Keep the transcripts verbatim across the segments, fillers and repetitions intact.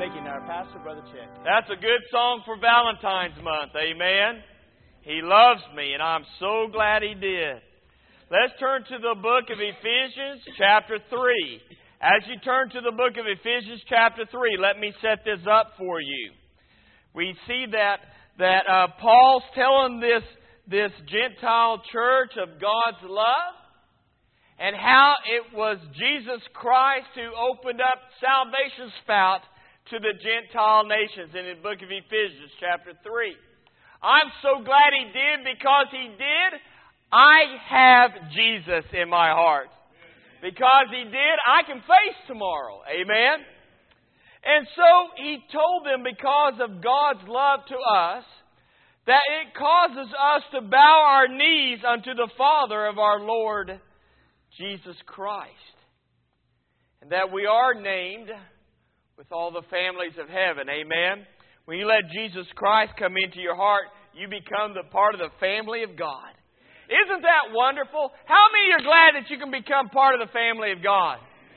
Thank you. Now, our pastor, Brother Chet. That's a good song for Valentine's month. Amen. He loves me, and I'm so glad He did. Let's turn to the book of Ephesians, chapter three. As you turn to the book of Ephesians, chapter three, let me set this up for you. We see that that uh, Paul's telling this, this Gentile church of God's love, and how it was Jesus Christ who opened up salvation spout to the Gentile nations in the book of Ephesians, chapter three. I'm so glad He did, because He did. I have Jesus in my heart. Because He did, I can face tomorrow. Amen? And so He told them, because of God's love to us, that it causes us to bow our knees unto the Father of our Lord Jesus Christ. And that we are named with all the families of heaven. Amen? When you let Jesus Christ come into your heart, you become the part of the family of God. Isn't that wonderful? How many are glad that you can become part of the family of God?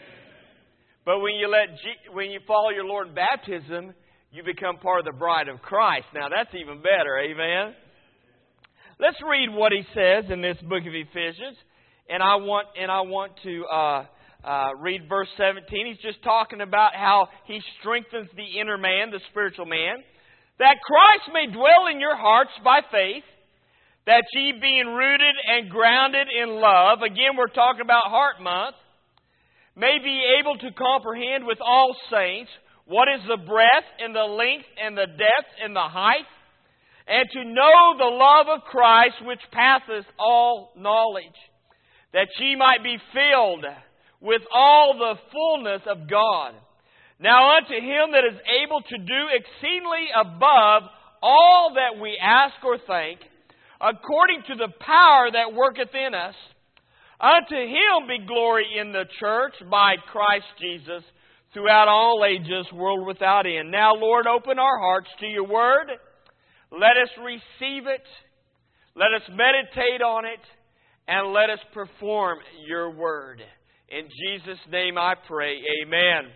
But when you let G- when you follow your Lord in baptism, you become part of the bride of Christ. Now that's even better, amen? Let's read what he says in this book of Ephesians, and I want and I want to uh, uh, read verse seventeen. He's just talking about how He strengthens the inner man, the spiritual man, that Christ may dwell in your hearts by faith, that ye being rooted and grounded in love, again we're talking about Heart Month, may be able to comprehend with all saints what is the breadth and the length and the depth and the height, and to know the love of Christ which passeth all knowledge, that ye might be filled with all the fullness of God. Now unto Him that is able to do exceedingly above all that we ask or think, according to the power that worketh in us, unto Him be glory in the church by Christ Jesus throughout all ages, world without end. Now, Lord, open our hearts to Your Word. Let us receive it. Let us meditate on it. And let us perform Your Word. In Jesus' name I pray. Amen.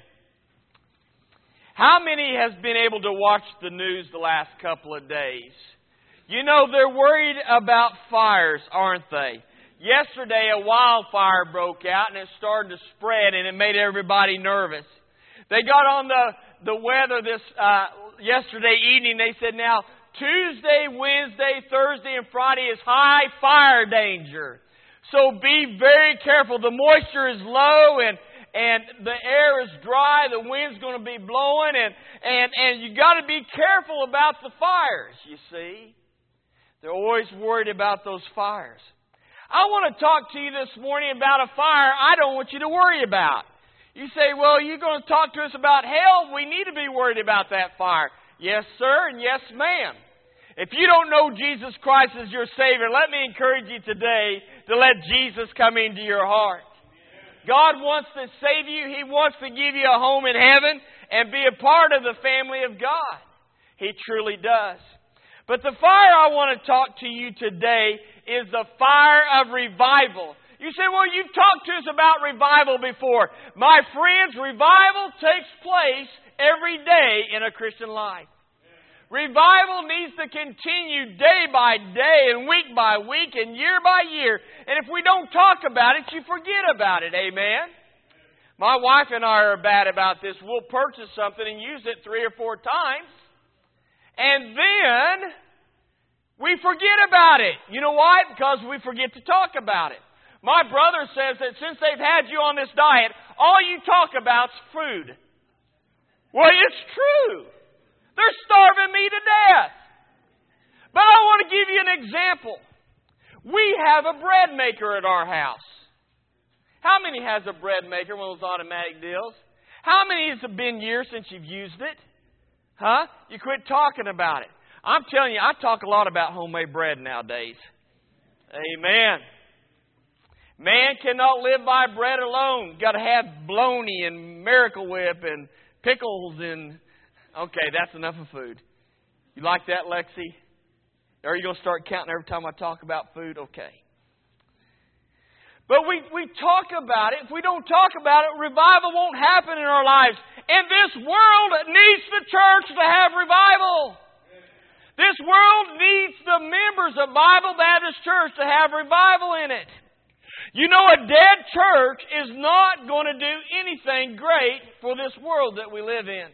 How many has been able to watch the news the last couple of days? You know, they're worried about fires, aren't they? Yesterday, a wildfire broke out and it started to spread, and it made everybody nervous. They got on the, the weather this uh, yesterday evening. They said, now, Tuesday, Wednesday, Thursday, and Friday is high fire danger. So be very careful. The moisture is low and, and the air is dry. The wind's going to be blowing. And, and, and you got to be careful about the fires, you see. They're always worried about those fires. I want to talk to you this morning about a fire I don't want you to worry about. You say, well, you're going to talk to us about hell? We need to be worried about that fire. Yes, sir, and yes, ma'am. If you don't know Jesus Christ as your Savior, let me encourage you today to let Jesus come into your heart. God wants to save you. He wants to give you a home in heaven and be a part of the family of God. He truly does. But the fire I want to talk to you today is the fire of revival. You say, well, you've talked to us about revival before. My friends, revival takes place every day in a Christian life. Revival needs to continue day by day and week by week and year by year. And if we don't talk about it, you forget about it. Amen? My wife and I are bad about this. We'll purchase something and use it three or four times. And then we forget about it. You know why? Because we forget to talk about it. My brother says that since they've had you on this diet, all you talk about's food. Well, it's true. They're starving me to death. But I want to give you an example. We have a bread maker at our house. How many has a bread maker, one of those automatic deals? How many has it been years since you've used it? Huh? You quit talking about it. I'm telling you, I talk a lot about homemade bread nowadays. Amen. Man cannot live by bread alone. You've got to have bologna and Miracle Whip and pickles and... Okay, that's enough of food. You like that, Lexi? Or are you going to start counting every time I talk about food? Okay. But we, we talk about it. If we don't talk about it, revival won't happen in our lives. And this world needs the church to have revival. This world needs the members of Bible Baptist Church to have revival in it. You know, a dead church is not going to do anything great for this world that we live in.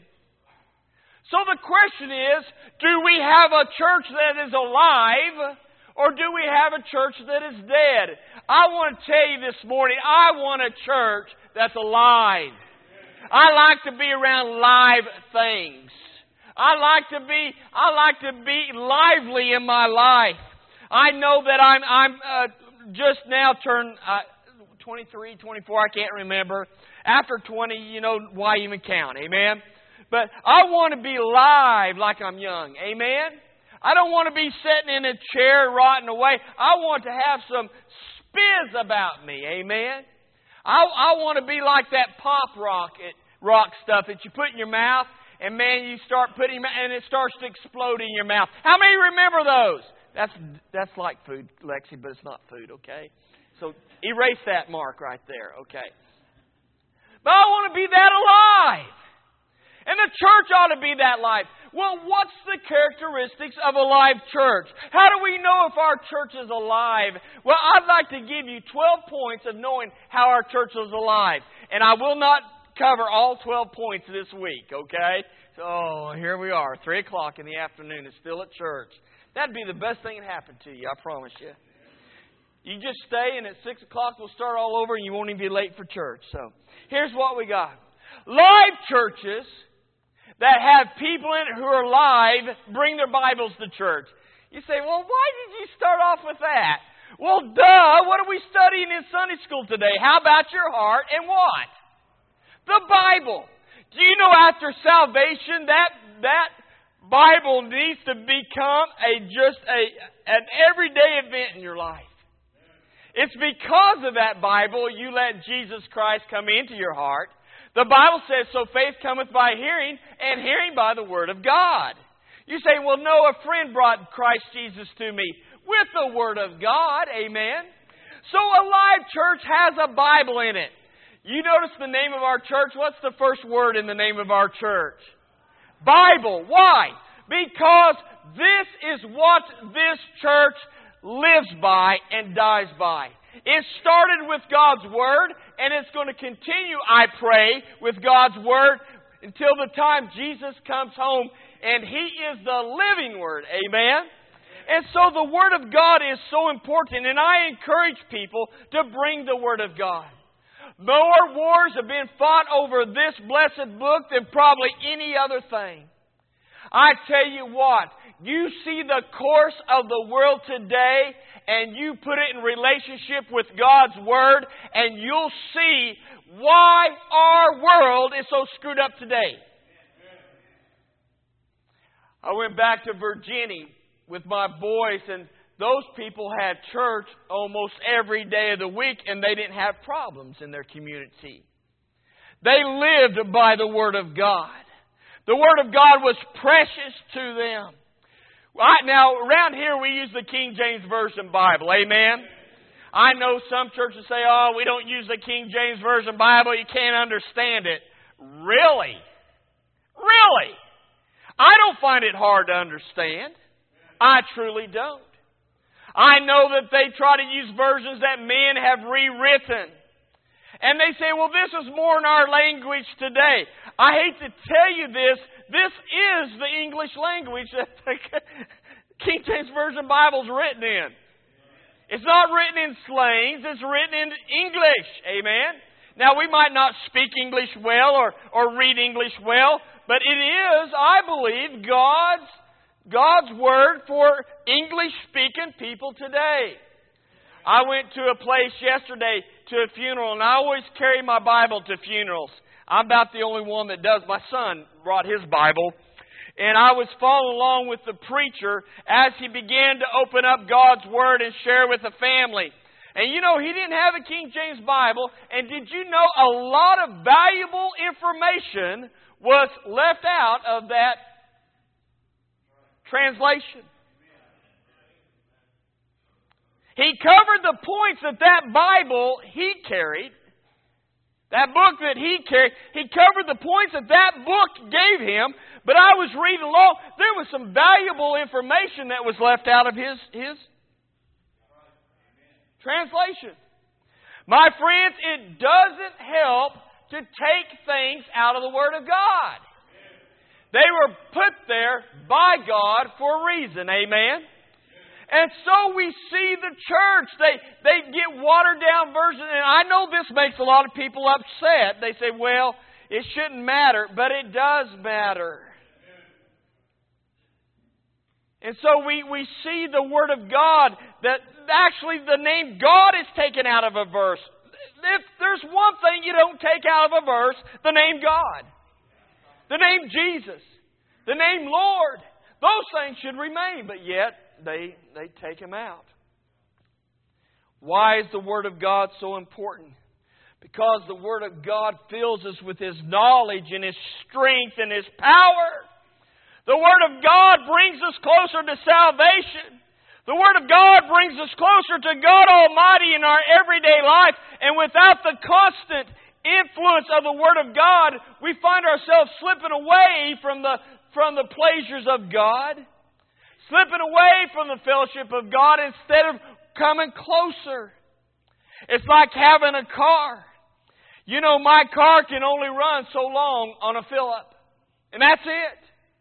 So the question is, do we have a church that is alive, or do we have a church that is dead? I want to tell you this morning, I want a church that's alive. I like to be around live things. I like to be, I like to be lively in my life. I know that I'm, I'm uh, just now turned uh, twenty-three, twenty-four, I can't remember. After twenty, you know, why even count? Amen? But I want to be live like I'm young. Amen? I don't want to be sitting in a chair rotting away. I want to have some spizz about me. Amen? I, I want to be like that pop rock, it, rock stuff that you put in your mouth, and man, you start putting, and it starts to explode in your mouth. How many remember those? That's that's like food, Lexi, but it's not food, okay? So erase that mark right there, okay? But I want to be that alive. And the church ought to be that life. Well, what's the characteristics of a live church? How do we know if our church is alive? Well, I'd like to give you twelve points of knowing how our church is alive. And I will not cover all twelve points this week, okay? So here we are, three o'clock in the afternoon, and still at church. That'd be the best thing that happened to you, I promise you. You just stay, and at six o'clock we'll start all over, and you won't even be late for church. So here's what we got. Live churches that have people in it who are live bring their Bibles to church. You say, well, why did you start off with that? Well, duh, what are we studying in Sunday school today? How about your heart and what? The Bible. Do you know after salvation that that Bible needs to become a just a an everyday event in your life? It's because of that Bible you let Jesus Christ come into your heart. The Bible says, so faith cometh by hearing, and hearing by the Word of God. You say, well, no, a friend brought Christ Jesus to me with the Word of God. Amen. So a live church has a Bible in it. You notice the name of our church? What's the first word in the name of our church? Bible. Why? Because this is what this church lives by and dies by. It started with God's Word, and it's going to continue, I pray, with God's Word until the time Jesus comes home, and He is the living Word. Amen? And so the Word of God is so important, and I encourage people to bring the Word of God. More wars have been fought over this blessed book than probably any other thing. I tell you what, you see the course of the world today, and you put it in relationship with God's Word, and you'll see why our world is so screwed up today. I went back to Virginia with my boys, and those people had church almost every day of the week, and they didn't have problems in their community. They lived by the Word of God. The Word of God was precious to them. Right now, around here we use the King James Version Bible. Amen? I know some churches say, oh, we don't use the King James Version Bible. You can't understand it. Really? Really? I don't find it hard to understand. I truly don't. I know that they try to use versions that men have rewritten. And they say, well, this is more in our language today. I hate to tell you this. This is the English language that the King James Version Bible is written in. It's not written in slangs. It's written in English. Amen? Now, we might not speak English well or, or read English well, but it is, I believe, God's God's Word for English-speaking people today. I went to a place yesterday to a funeral, and I always carry my Bible to funerals. I'm about the only one that does. My son brought his Bible, and I was following along with the preacher as he began to open up God's Word and share with the family. And you know, he didn't have a King James Bible, and did you know a lot of valuable information was left out of that translation? He covered the points that that Bible he carried, that book that he carried, he covered the points that that book gave him, but I was reading along, there was some valuable information that was left out of his, his translation. My friends, it doesn't help to take things out of the Word of God. They were put there by God for a reason. Amen? And so we see the church. They, they get watered down versions. And I know this makes a lot of people upset. They say, well, it shouldn't matter. But it does matter. And so we, we see the Word of God that actually the name God is taken out of a verse. If there's one thing you don't take out of a verse, the name God. The name Jesus. The name Lord. Those things should remain, but yet they, they take Him out. Why is the Word of God so important? Because the Word of God fills us with His knowledge and His strength and His power. The Word of God brings us closer to salvation. The Word of God brings us closer to God Almighty in our everyday life. And without the constant influence of the Word of God, we find ourselves slipping away from the, from the pleasures of God. Slipping away from the fellowship of God instead of coming closer. It's like having a car. You know, my car can only run so long on a fill-up. And that's it.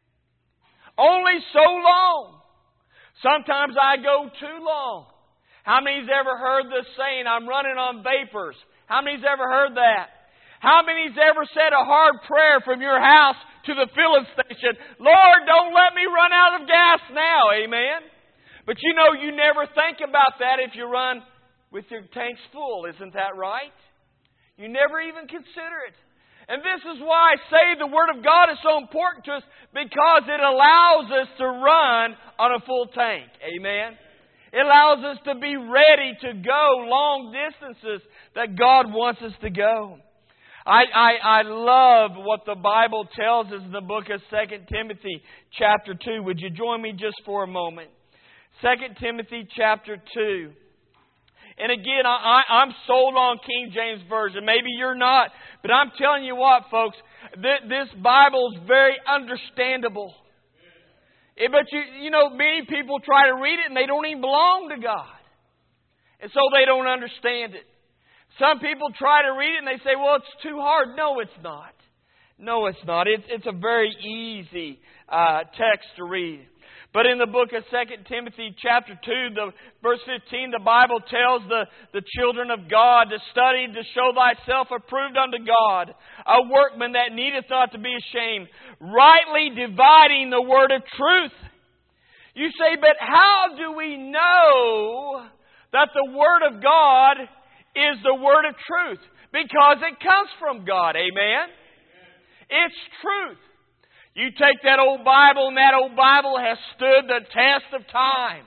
Only so long. Sometimes I go too long. How many's ever heard the saying, I'm running on vapors? How many's ever heard that? How many's ever said a hard prayer from your house to the filling station? Lord, don't let me run out of gas now. Amen? But you know, you never think about that if you run with your tanks full. Isn't that right? You never even consider it. And this is why I say the Word of God is so important to us, because it allows us to run on a full tank. Amen? It allows us to be ready to go long distances that God wants us to go. I, I, I love what the Bible tells us in the book of Second Timothy chapter two. Would you join me just for a moment? Second Timothy chapter two. And again, I, I, I'm sold on King James Version. Maybe you're not. But I'm telling you what, folks, th- this Bible is very understandable. It, but you, you know, many people try to read it and they don't even belong to God. And so they don't understand it. Some people try to read it and they say, well, it's too hard. No, it's not. No, it's not. It's, it's a very easy uh, text to read. But in the book of Second Timothy chapter two, the, verse fifteen, the Bible tells the, the children of God to study to show thyself approved unto God, a workman that needeth not to be ashamed, rightly dividing the word of truth. You say, but how do we know that the Word of God is the word of truth? Because it comes from God. Amen? It's truth. You take that old Bible, and that old Bible has stood the test of time.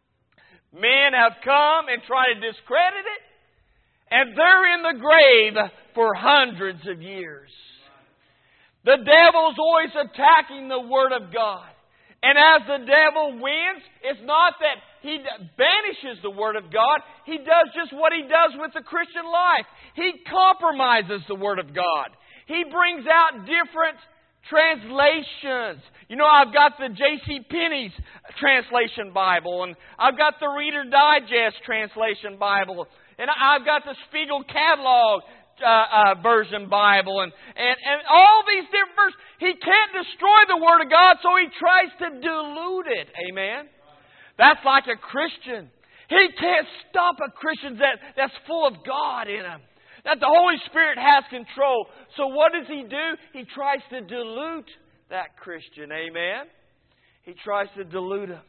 Men have come and tried to discredit it, and they're in the grave for hundreds of years. The devil's always attacking the Word of God. And as the devil wins, it's not that he banishes the Word of God. He does just what he does with the Christian life. He compromises the Word of God. He brings out different translations. You know, I've got the J C Penney's translation Bible, and I've got the Reader Digest translation Bible, and I've got the Spiegel Catalog uh, uh, version Bible, and, and, and all these different versions. He can't destroy the Word of God, so he tries to dilute it. Amen? That's like a Christian. He can't stop a Christian that, that's full of God in him. That the Holy Spirit has control. So what does he do? He tries to dilute that Christian. Amen? He tries to dilute him.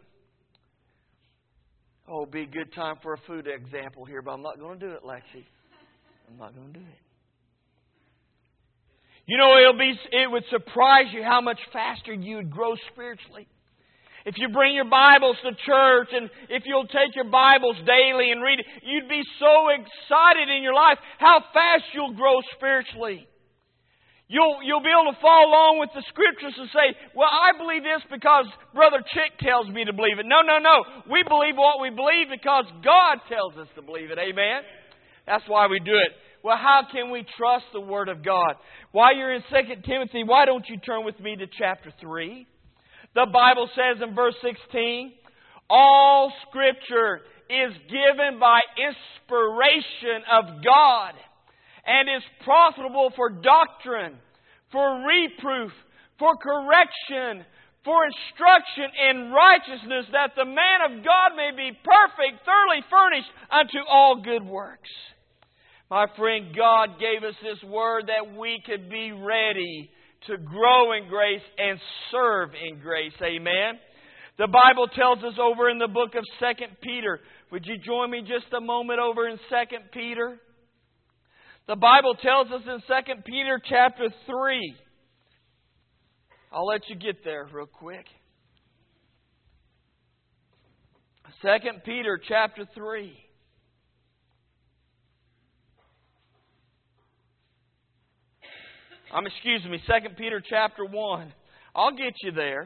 Oh, it'd be a good time for a food example here, but I'm not going to do it, Lexi. I'm not going to do it. You know, it'll be, it would surprise you how much faster you would grow spiritually. If you bring your Bibles to church, and if you'll take your Bibles daily and read it, you'd be so excited in your life how fast you'll grow spiritually. You'll, you'll be able to follow along with the Scriptures and say, well, I believe this because Brother Chick tells me to believe it. No, no, no. We believe what we believe because God tells us to believe it. Amen? That's why we do it. Well, how can we trust the Word of God? While you're in Second Timothy, why don't you turn with me to chapter three? The Bible says in verse sixteen, all Scripture is given by inspiration of God, and is profitable for doctrine, for reproof, for correction, for instruction in righteousness, that the man of God may be perfect, thoroughly furnished unto all good works. My friend, God gave us this Word that we could be ready to grow in grace and serve in grace. Amen. The Bible tells us over in the book of Second Peter. Would you join me just a moment over in Second Peter? The Bible tells us in Second Peter chapter three. I'll let you get there real quick. Second Peter chapter three. Um, excuse me, Second Peter chapter one. I'll get you there.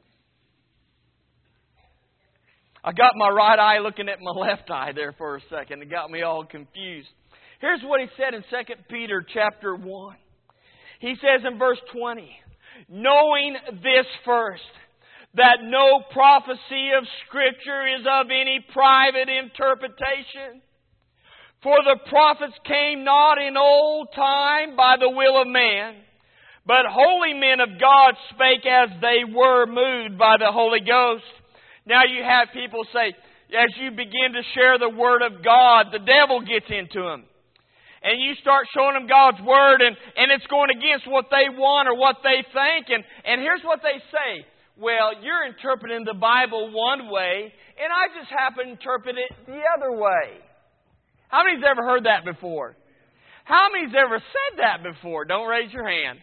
I got my right eye looking at my left eye there for a second. It got me all confused. Here's what he said in Second Peter chapter one. He says in verse twenty, knowing this first, that no prophecy of Scripture is of any private interpretation. For the prophets came not in old time by the will of man, but holy men of God spake as they were moved by the Holy Ghost. Now you have people say, as you begin to share the Word of God, the devil gets into them. And you start showing them God's Word, and, and it's going against what they want or what they think. And, and here's what they say. Well, you're interpreting the Bible one way, and I just happen to interpret it the other way. How many's ever heard that before? How many's ever said that before? Don't raise your hand.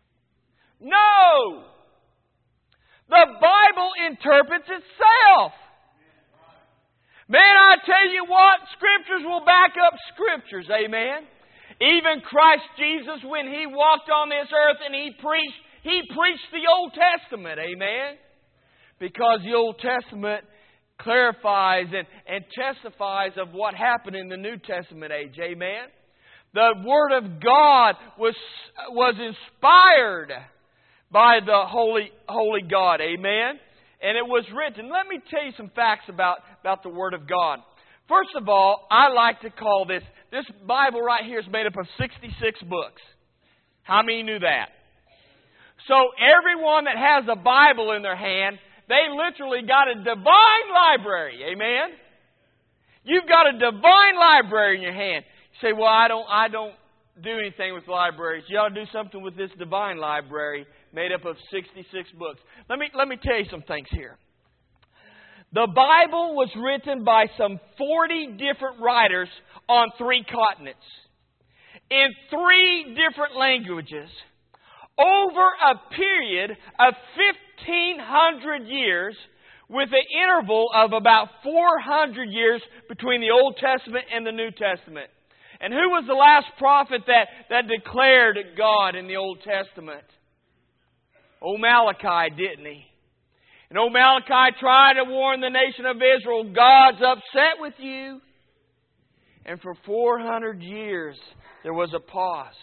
No! The Bible interprets itself. Man, I tell you what, Scriptures will back up Scriptures. Amen. Even Christ Jesus, when He walked on this earth and He preached, He preached the Old Testament. Amen. Because the Old Testament clarifies and, and testifies of what happened in the New Testament age. Amen. The Word of God was, was inspired by the Holy, Holy God. Amen. And it was written. Let me tell you some facts about, about the Word of God. First of all, I like to call this, this Bible right here is made up of sixty-six books. How many knew that? So everyone that has a Bible in their hand, they literally got a divine library. Amen? You've got a divine library in your hand. You say, well, I don't, I don't do anything with libraries. You ought to do something with this divine library made up of sixty-six books. Let me, let me tell you some things here. The Bible was written by some forty different writers on three continents, in three different languages, over a period of fifteen hundred years, with an interval of about four hundred years between the Old Testament and the New Testament. And who was the last prophet that, that declared God in the Old Testament? Old Malachi, didn't he? And old Malachi tried to warn the nation of Israel, God's upset with you. And for four hundred years, there was a pause.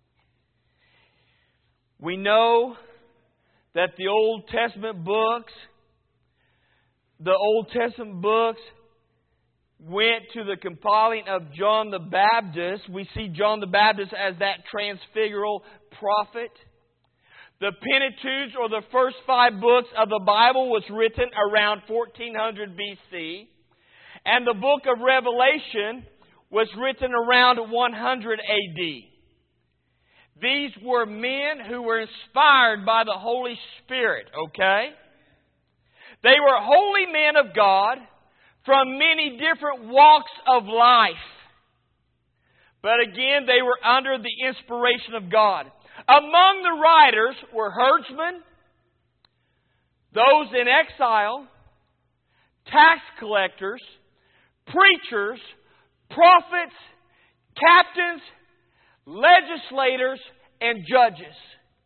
We know that the Old Testament books, the Old Testament books went to the compiling of John the Baptist. We see John the Baptist as that transfigural prophet. The Pentateuch, or the first five books of the Bible, was written around fourteen hundred B C. And the book of Revelation was written around one hundred A D. These were men who were inspired by the Holy Spirit, okay? They were holy men of God from many different walks of life. But again, they were under the inspiration of God. Among the writers were herdsmen, those in exile, tax collectors, preachers, prophets, captains, legislators, and Judges.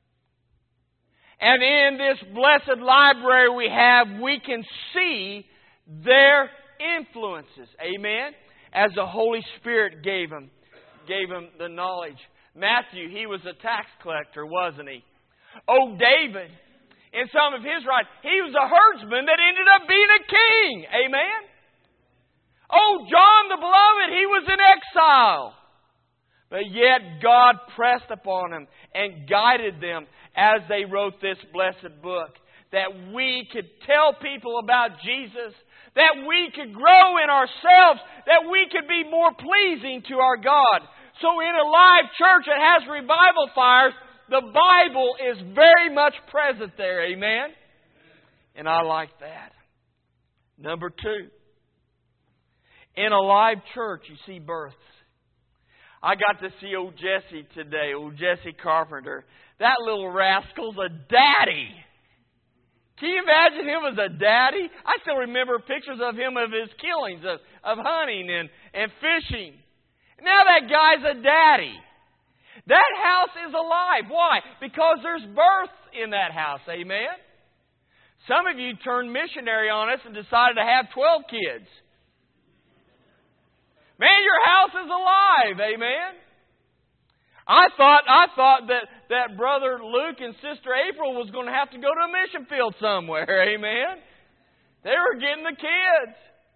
And in this blessed library we have, we can see their influences. Amen? As the Holy Spirit gave them, gave them the knowledge. Matthew, he was a tax collector, wasn't he? Oh, David, in some of his writings, he was a herdsman that ended up being a king. Amen? Oh, John the Beloved, he was in exile. But yet God pressed upon him and guided them as they wrote this blessed book. That we could tell people about Jesus. That we could grow in ourselves. That we could be more pleasing to our God. So in a live church that has revival fires, the Bible is very much present there. Amen? And I like that. Number two. In a live church, you see births. I got to see old Jesse today, old Jesse Carpenter. That little rascal's a daddy. Can you imagine him as a daddy? I still remember pictures of him of his killings, of, of hunting and, and fishing. Now that guy's a daddy. That house is alive. Why? Because there's birth in that house. Amen? Some of you turned missionary on us and decided to have twelve kids. Man, your house is alive. Amen? I thought I thought that, that Brother Luke and Sister April was going to have to go to a mission field somewhere. Amen? They were getting the kids.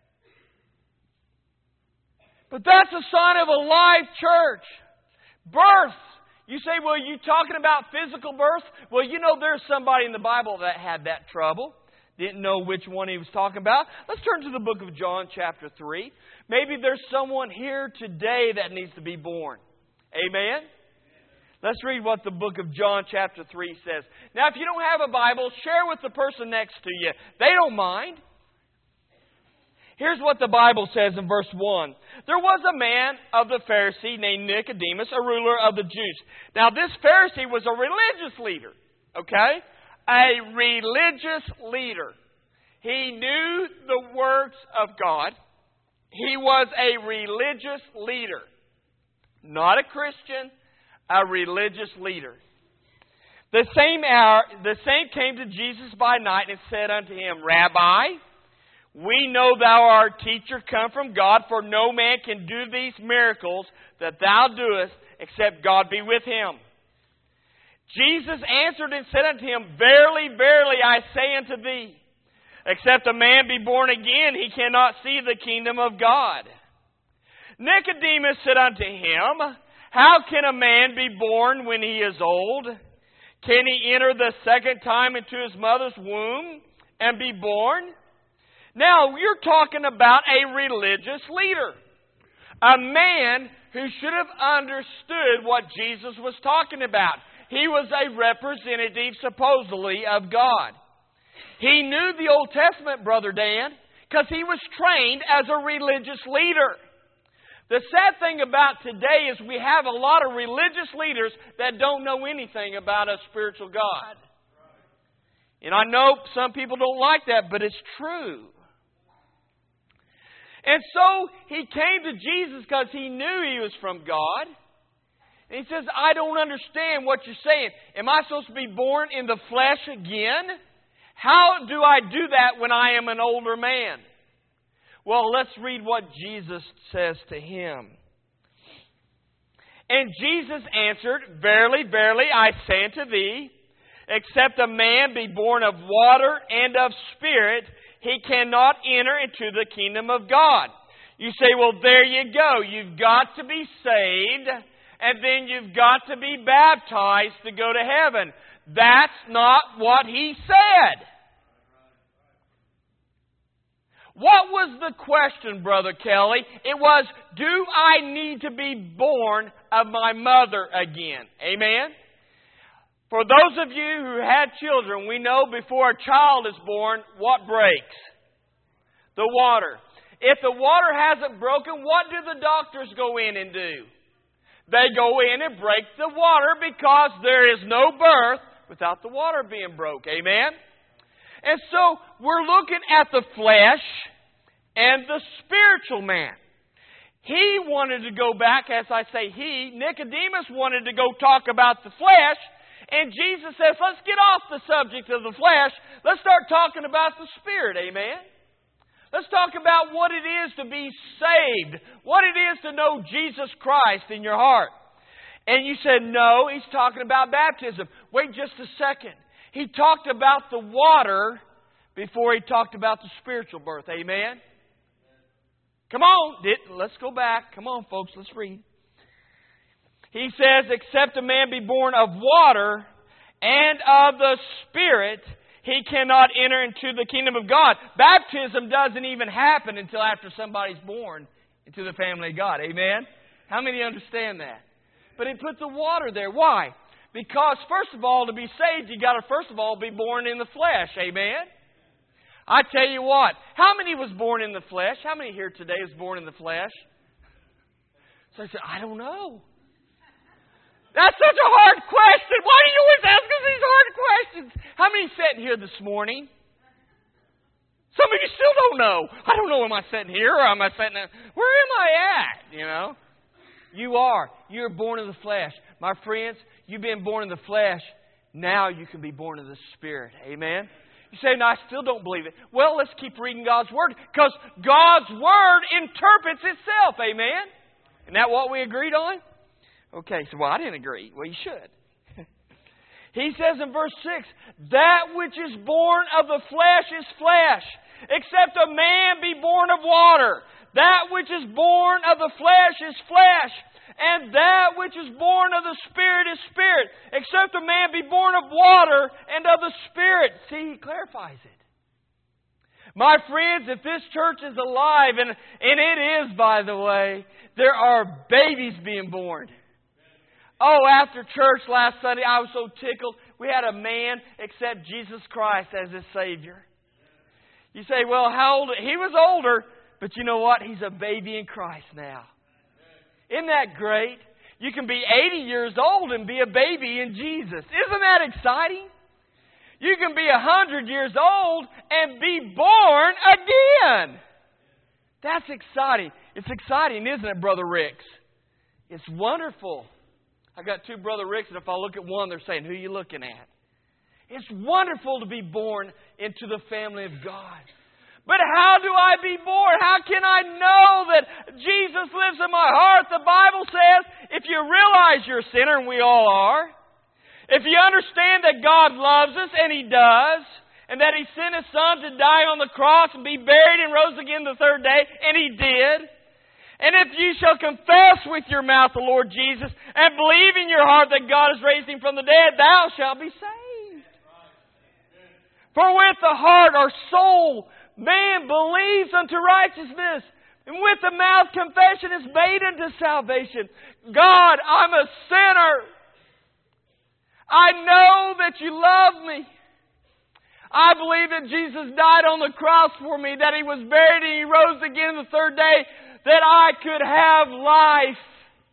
But that's a sign of a live church. Birth. You say, well, you talking about physical birth? Well, you know, there's somebody in the Bible that had that trouble. Didn't know which one he was talking about. Let's turn to the book of John chapter three. Maybe there's someone here today that needs to be born. Amen? Let's read what the book of John chapter three says. Now, if you don't have a Bible, share with the person next to you. They don't mind. Here's what the Bible says in verse one. There was a man of the Pharisee named Nicodemus, a ruler of the Jews. Now, this Pharisee was a religious leader. Okay? A religious leader. He knew the works of God. He was a religious leader. Not a Christian, a religious leader. The same hour, the same came to Jesus by night and said unto him, Rabbi, we know thou art a teacher come from God, for no man can do these miracles that thou doest, except God be with him. Jesus answered and said unto him, Verily, verily, I say unto thee, except a man be born again, he cannot see the kingdom of God. Nicodemus said unto him, How can a man be born when he is old? Can he enter the second time into his mother's womb and be born? Now, you're talking about a religious leader. A man who should have understood what Jesus was talking about. He was a representative, supposedly, of God. He knew the Old Testament, Brother Dan, because he was trained as a religious leader. The sad thing about today is we have a lot of religious leaders that don't know anything about a spiritual God. And I know some people don't like that, but it's true. And so he came to Jesus because he knew he was from God. And he says, I don't understand what you're saying. Am I supposed to be born in the flesh again? How do I do that when I am an older man? Well, let's read what Jesus says to him. And Jesus answered, Verily, verily, I say unto thee, except a man be born of water and of spirit, he cannot enter into the kingdom of God. You say, well, there you go. You've got to be saved, and then you've got to be baptized to go to heaven. That's not what he said. What was the question, Brother Kelly? It was, do I need to be born of my mother again? Amen? For those of you who had children, we know before a child is born, what breaks? The water. If the water hasn't broken, what do the doctors go in and do? They go in and break the water because there is no birth without the water being broke. Amen? And so we're looking at the flesh and the spiritual man. He wanted to go back, as I say he, Nicodemus wanted to go talk about the flesh. And Jesus says, let's get off the subject of the flesh. Let's start talking about the Spirit. Amen? Let's talk about what it is to be saved. What it is to know Jesus Christ in your heart. And you said, no, he's talking about baptism. Wait just a second. He talked about the water before he talked about the spiritual birth. Amen? Come on. Let's go back. Come on, folks. Let's read. He says, except a man be born of water and of the Spirit, he cannot enter into the kingdom of God. Baptism doesn't even happen until after somebody's born into the family of God. Amen? How many understand that? But he put the water there. Why? Because, first of all, to be saved, you got to, first of all, be born in the flesh. Amen? I tell you what, how many was born in the flesh? How many here today was born in the flesh? So I said, I don't know. That's such a hard question. Why do you always ask us these hard questions? How many sitting here this morning? Some of you still don't know. I don't know, am I sitting here or am I sitting there? Where am I at? You know? You are. You're born of the flesh. My friends, you've been born in the flesh. Now you can be born of the Spirit. Amen? You say, no, I still don't believe it. Well, let's keep reading God's Word, because God's Word interprets itself. Amen? Isn't that what we agreed on? Okay, so, well, I didn't agree. Well, you should. He says in verse six, that which is born of the flesh is flesh, except a man be born of water. That which is born of the flesh is flesh, and that which is born of the Spirit is spirit, except a man be born of water and of the Spirit. See, he clarifies it. My friends, if this church is alive, and, and it is, by the way, there are babies being born. Oh, after church last Sunday, I was so tickled. We had a man accept Jesus Christ as his Savior. You say, well, how old? He was older, but you know what? He's a baby in Christ now. Isn't that great? You can be eighty years old and be a baby in Jesus. Isn't that exciting? You can be one hundred years old and be born again. That's exciting. It's exciting, isn't it, Brother Ricks? It's wonderful. I got two Brother Ricks, and if I look at one, they're saying, who are you looking at? It's wonderful to be born into the family of God. But how do I be born? How can I know that Jesus lives in my heart? The Bible says, if you realize you're a sinner, and we all are, if you understand that God loves us, and He does, and that He sent His Son to die on the cross and be buried and rose again the third day, and He did, and if you shall confess with your mouth the Lord Jesus and believe in your heart that God has raised Him from the dead, thou shalt be saved. For with the heart or soul man believes unto righteousness, and with the mouth confession is made unto salvation. God, I'm a sinner. I know that you love me. I believe that Jesus died on the cross for me, that He was buried and He rose again the third day, that I could have life.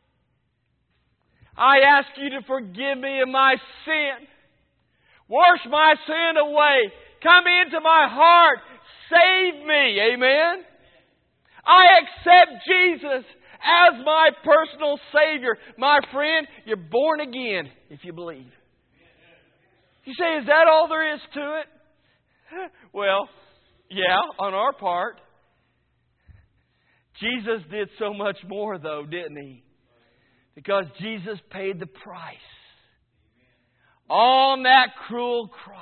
I ask you to forgive me of my sin. Wash my sin away. Come into my heart. Save me. Amen? I accept Jesus as my personal Savior. My friend, you're born again if you believe. You say, is that all there is to it? Well, yeah, on our part. Jesus did so much more, though, didn't He? Because Jesus paid the price on that cruel cross.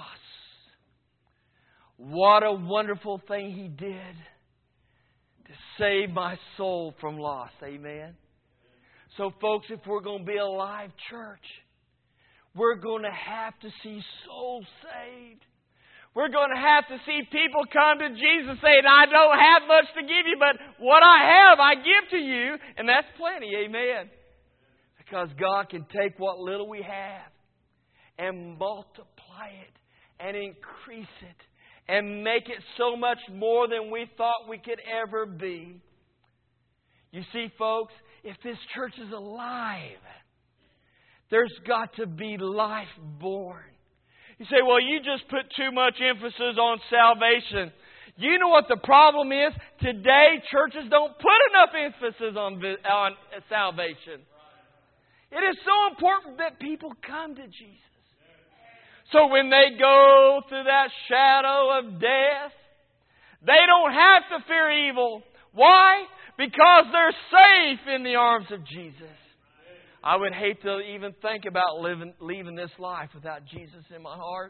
What a wonderful thing He did to save my soul from loss. Amen? So, folks, if we're going to be a live church, we're going to have to see souls saved. We're going to have to see people come to Jesus saying, I don't have much to give you, but what I have, I give to you. And that's plenty. Amen. Because God can take what little we have and multiply it and increase it and make it so much more than we thought we could ever be. You see, folks, if this church is alive, there's got to be life born. You say, well, you just put too much emphasis on salvation. You know what the problem is? Today, churches don't put enough emphasis on, on salvation. It is so important that people come to Jesus. So when they go through that shadow of death, they don't have to fear evil. Why? Because they're safe in the arms of Jesus. I would hate to even think about living, leaving this life without Jesus in my heart.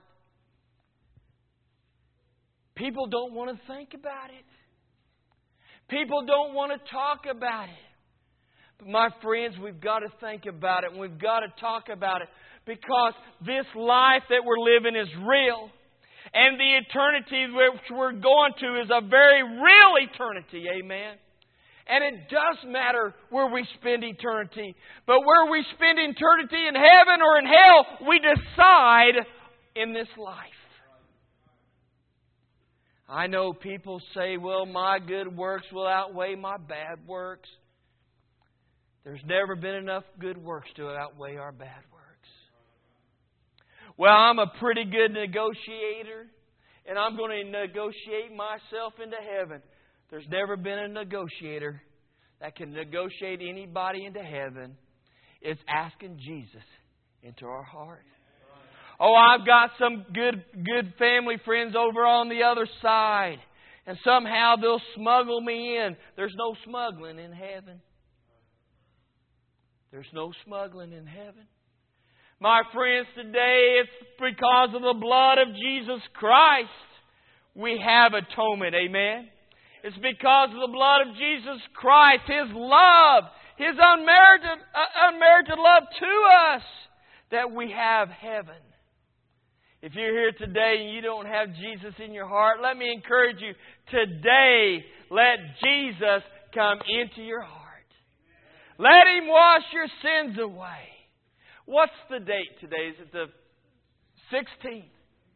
People don't want to think about it. People don't want to talk about it. But my friends, we've got to think about it. And we've got to talk about it. Because this life that we're living is real. And the eternity which we're going to is a very real eternity. Amen. And it does matter where we spend eternity. But where we spend eternity, in heaven or in hell, we decide in this life. I know people say, well, my good works will outweigh my bad works. There's never been enough good works to outweigh our bad works. Well, I'm a pretty good negotiator, and I'm going to negotiate myself into heaven. There's never been a negotiator that can negotiate anybody into heaven. It's asking Jesus into our heart. Oh, I've got some good good family friends over on the other side. And somehow they'll smuggle me in. There's no smuggling in heaven. There's no smuggling in heaven. My friends, today it's because of the blood of Jesus Christ we have atonement. Amen. It's because of the blood of Jesus Christ, His love, His unmerited, uh, unmerited love to us, that we have heaven. If you're here today and you don't have Jesus in your heart, let me encourage you. Today, let Jesus come into your heart. Let Him wash your sins away. What's the date today? Is it the sixteenth?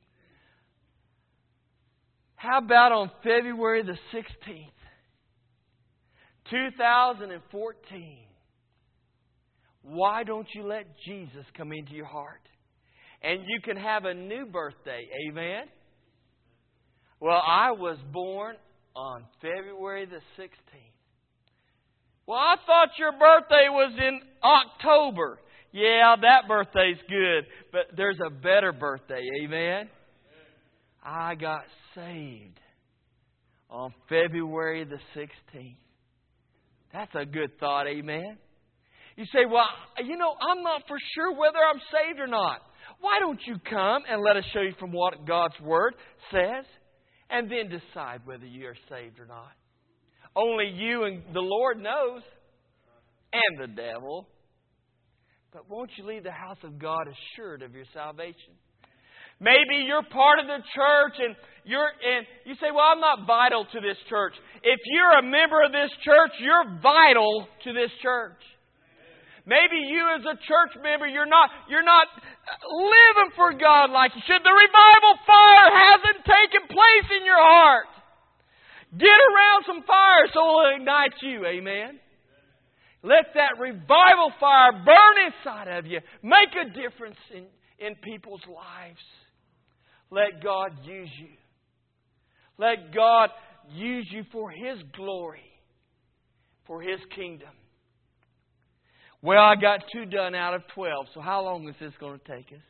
How about on February the sixteenth, two thousand fourteen? Why don't you let Jesus come into your heart? And you can have a new birthday. Amen? Well, I was born on February the sixteenth. Well, I thought your birthday was in October. Yeah, that birthday's good. But there's a better birthday. Amen? I got saved on February the sixteenth. That's a good thought. Amen? You say, well, you know, I'm not for sure whether I'm saved or not. Why don't you come and let us show you from what God's Word says, and then decide whether you are saved or not. Only you and the Lord knows, and the devil. But won't you leave the house of God assured of your salvation? Maybe you're part of the church and you're and you say, well, I'm not vital to this church. If you're a member of this church, you're vital to this church. Maybe you as a church member, you're not, you're not living for God like you should. The revival fire hasn't taken place in your heart. Get around some fire so it will ignite you. Amen. Let that revival fire burn inside of you. Make a difference in, in people's lives. Let God use you. Let God use you for His glory, for His kingdom. Well, I got two done out of twelve, so how long is this going to take us?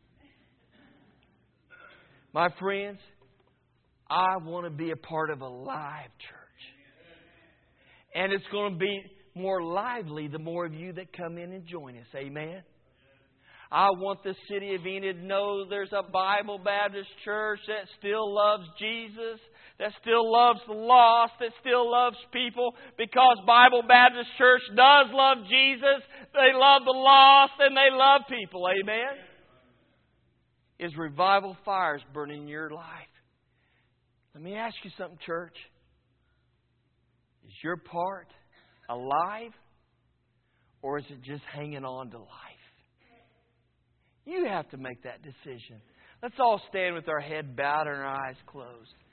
My friends, I want to be a part of a live church. And it's going to be more lively the more of you that come in and join us. Amen? I want the city of Enid to know there's a Bible Baptist church that still loves Jesus, that still loves the lost, that still loves people, because Bible Baptist Church does love Jesus, they love the lost, and they love people. Amen? Is revival fires burning in your life? Let me ask you something, church. Is your part alive, or is it just hanging on to life? You have to make that decision. Let's all stand with our head bowed and our eyes closed.